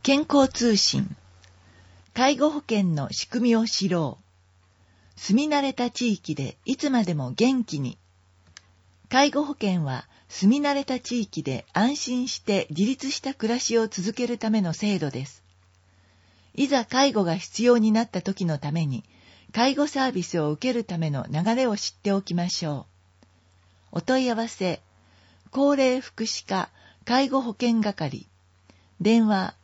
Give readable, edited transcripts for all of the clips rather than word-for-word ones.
健康通信。介護保険の仕組みを知ろう。住み慣れた地域でいつまでも元気に。介護保険は住み慣れた地域で安心して自立した暮らしを続けるための制度です。いざ介護が必要になった時のために、介護サービスを受けるための流れを知っておきましょう。お問い合わせ、高齢福祉課介護保険係、電話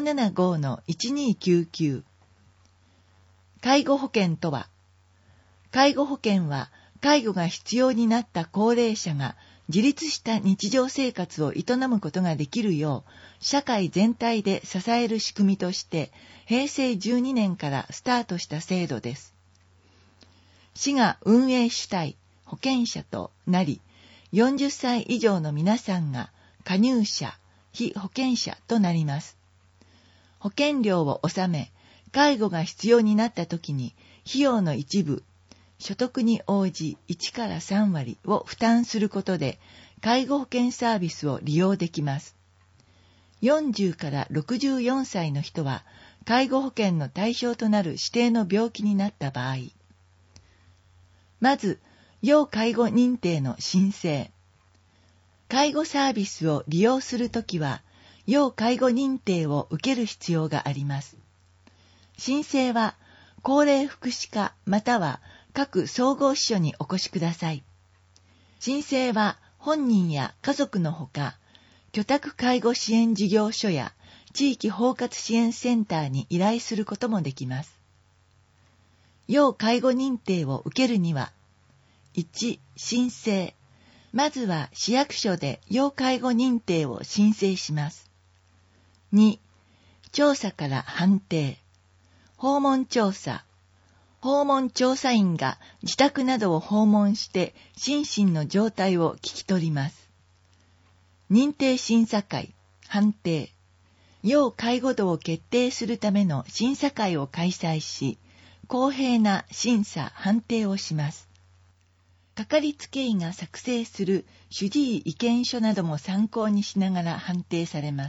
575-1299。介護保険とは、介護保険は介護が必要になった高齢者が自立した日常生活を営むことができるよう、社会全体で支える仕組みとして、平成12年からスタートした制度です。市が運営主体、保険者となり、40歳以上の皆さんが加入者、被保険者となります。保険料を納め、介護が必要になったときに、費用の一部、所得に応じ1から3割を負担することで、介護保険サービスを利用できます。40から64歳の人は、介護保険の対象となる指定の病気になった場合、まず、要介護認定の申請。介護サービスを利用するときは、要介護認定を受ける必要があります。申請は、高齢福祉課または各総合支所にお越しください。申請は、本人や家族のほか、居宅介護支援事業所や地域包括支援センターに依頼することもできます。要介護認定を受けるには、1、申請。まずは市役所で要介護認定を申請します。2、調査から判定。訪問調査。訪問調査員が自宅などを訪問して心身の状態を聞き取ります。認定審査会、判定。要介護度を決定するための審査会を開催し、公平な審査・判定をします。かかりつけ医が作成する主治医意見書なども参考にしながら判定されます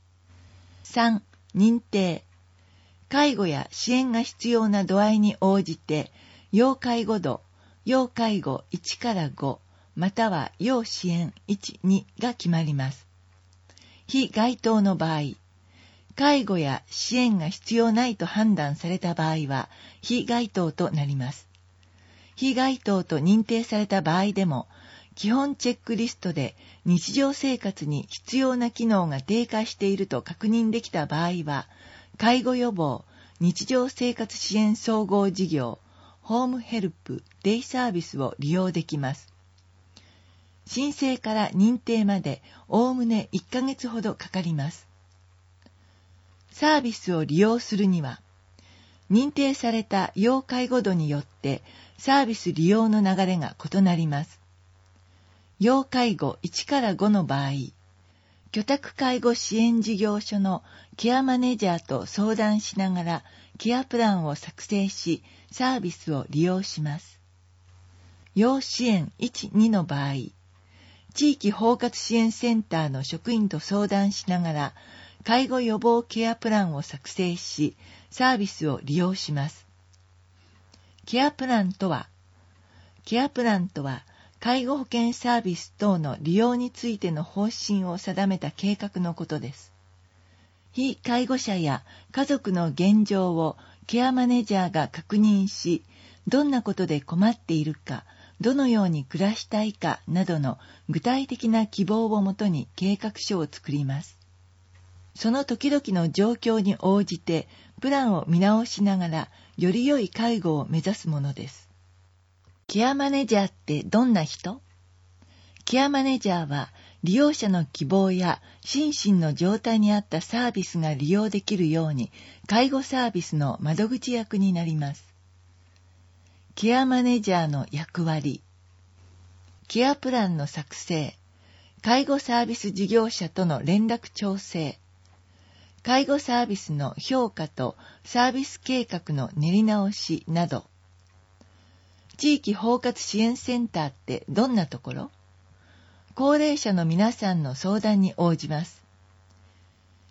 。3、認定。介護や支援が必要な度合いに応じて、要介護度、要介護1から5、または要支援1、2が決まります。非該当の場合、介護や支援が必要ないと判断された場合は、非該当となります。非該当と認定された場合でも、基本チェックリストで日常生活に必要な機能が低下していると確認できた場合は、介護予防、日常生活支援総合事業、ホームヘルプ、デイサービスを利用できます。申請から認定までおおむね1ヶ月ほどかかります。サービスを利用するには、認定された要介護度によってサービス利用の流れが異なります。要介護1から5の場合、居宅介護支援事業所のケアマネージャーと相談しながらケアプランを作成し、サービスを利用します。要支援1、2の場合、地域包括支援センターの職員と相談しながら、介護予防ケアプランを作成し、サービスを利用します。ケアプランとは、介護保険サービス等の利用についての方針を定めた計画のことです。被介護者や家族の現状をケアマネージャーが確認し、どんなことで困っているか、どのように暮らしたいかなどの具体的な希望をもとに計画書を作ります。その時々の状況に応じてプランを見直しながらより良い介護を目指すものです。ケアマネージャーってどんな人？ケアマネージャーは利用者の希望や心身の状態に合ったサービスが利用できるように介護サービスの窓口役になります。ケアマネージャーの役割、ケアプランの作成、介護サービス事業者との連絡調整、介護サービスの評価とサービス計画の練り直しなど。地域包括支援センターってどんなところ？高齢者の皆さんの相談に応じます。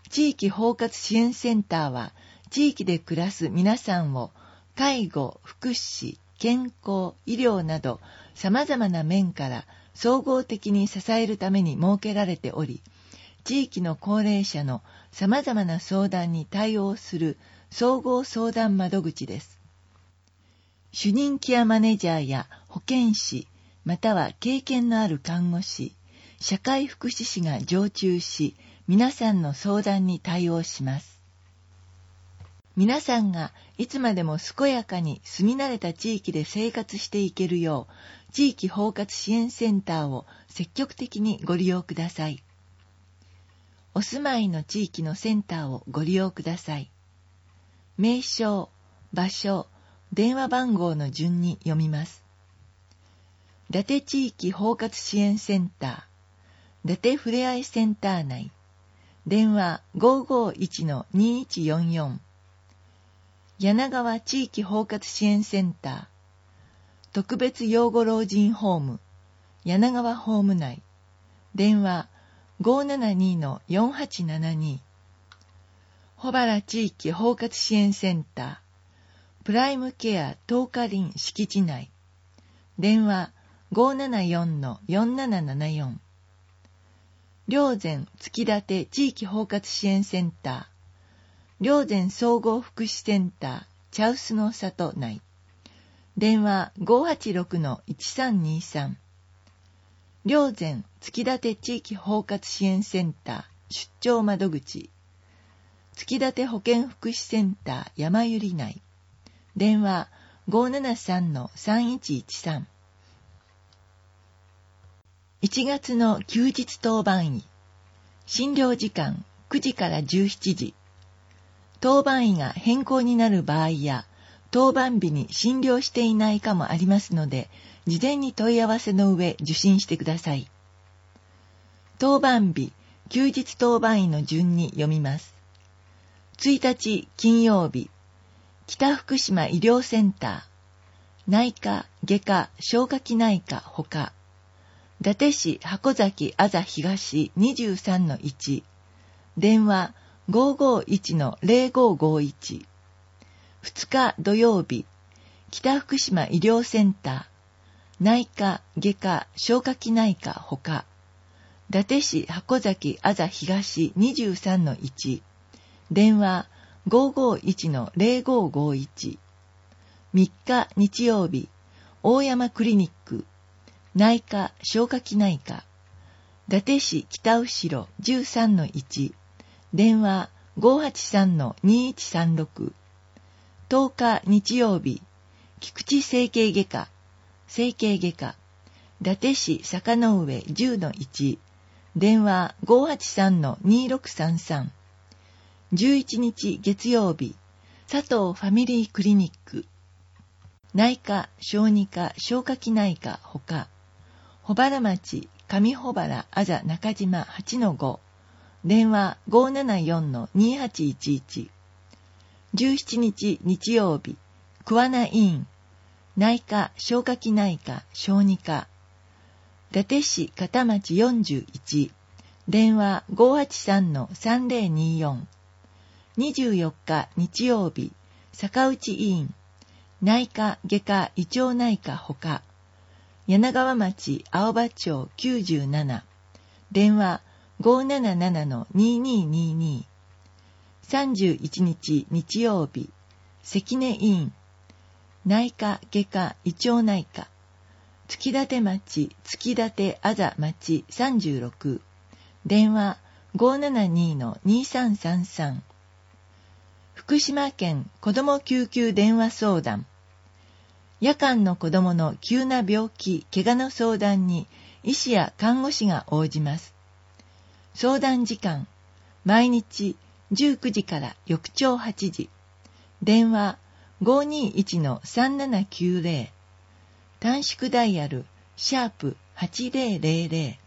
地域包括支援センターは、地域で暮らす皆さんを介護、福祉、健康、医療など様々な面から総合的に支えるために設けられており、地域の高齢者の様々な相談に対応する総合相談窓口です。主任ケアマネージャーや保健師、または経験のある看護師、社会福祉士が常駐し、皆さんの相談に対応します。皆さんがいつまでも健やかに住み慣れた地域で生活していけるよう、地域包括支援センターを積極的にご利用ください。お住まいの地域のセンターをご利用ください。名称、場所、電話番号の順に読みます。伊達地域包括支援センター、伊達ふれあいセンター内、電話 551-2144、柳川地域包括支援センター、特別養護老人ホーム、柳川ホーム内、電話 572-4872、保原地域包括支援センター、プライムケア東華林敷地内、電話 574-4774、霊山月立地域包括支援センター、霊山総合福祉センター茶臼の里内、電話 586-1323、霊山月立地域包括支援センター出張窓口、月立保健福祉センター山百合内、電話 573-3113。1月の休日当番医、診療時間9時から17時。当番医が変更になる場合や、当番日に診療していないかもありますので、事前に問い合わせの上受診してください。当番日、休日当番医の順に読みます。1日金曜日、北福島医療センター、内科、外科、消化器内科ほか、伊達市箱崎あざ東 23-1、電話 551-0551。2日土曜日、北福島医療センター、内科、外科、消化器内科ほか、伊達市箱崎あざ東 23-1、電話 551-0551。3日日曜日、大山クリニック、内科、消化器内科、伊達市北後ろ 13-1、電話 583-2136。10日日曜日、菊池整形外科、整形外科、伊達市坂の上 10-1、電話 583-2633。11日月曜日、佐藤ファミリークリニック、内科、小児科、消化器内科ほか、保原町上保原あざ中島 8-5、電話 574-2811。17日日曜日、桑名医院、内科、消化器内科、小児科、伊達市片町41、電話 583-3024。24日日曜日、坂内医院、内科、外科、胃腸内科ほか、柳川町青葉町97、電話 577-2222。31日日曜日、関根医院、内科、外科、胃腸内科、月立町月立あざ町36、電話 572-2333。福島県子ども救急電話相談。夜間の子どもの急な病気、怪我の相談に医師や看護師が応じます。相談時間、毎日19時から翌朝8時。電話 521-3790。短縮ダイヤル、#8000。